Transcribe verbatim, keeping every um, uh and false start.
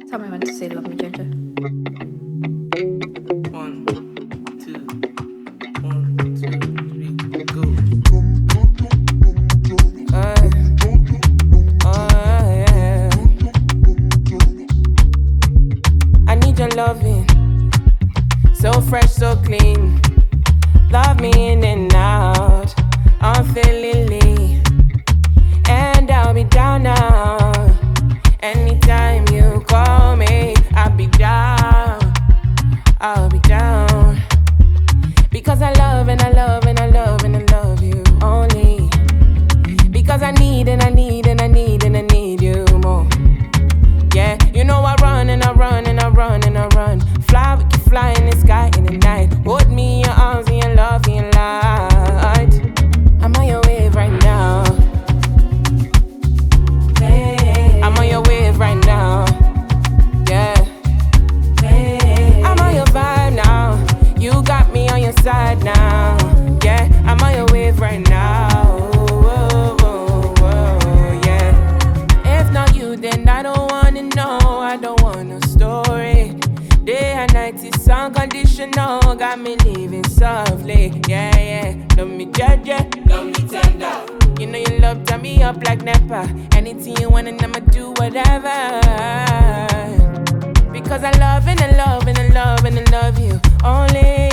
Tell me when to say love me, Ginger. One, two, one, two, three, go. Uh, oh, yeah. I need your loving, so fresh, so clean. Love me in and out, unfailingly, and I'll be down now. Anytime you call me, I'll be down, I'll be down. Because I love and I love and I love and I love you only. Because I need and I need and I need and I need you more. Yeah, you know I run and I run and I run and I run. Fly, we can fly in the sky in the night. Hold me in your arms and your love and your light. I'm on your wave right now. I'm on your wave right now, yeah. I'm on your vibe now. You got me on your side now, yeah. I'm on your wave right now, whoa, whoa, whoa, yeah. If not you, then I don't wanna know. I don't want no story. Day and night is unconditional. Got me living softly, yeah, yeah. Love me judge, yeah. Love me tender. You know you love turn me up like Nepa. Anything you want and I'ma do whatever. Because I love and I love and I love and I love you only.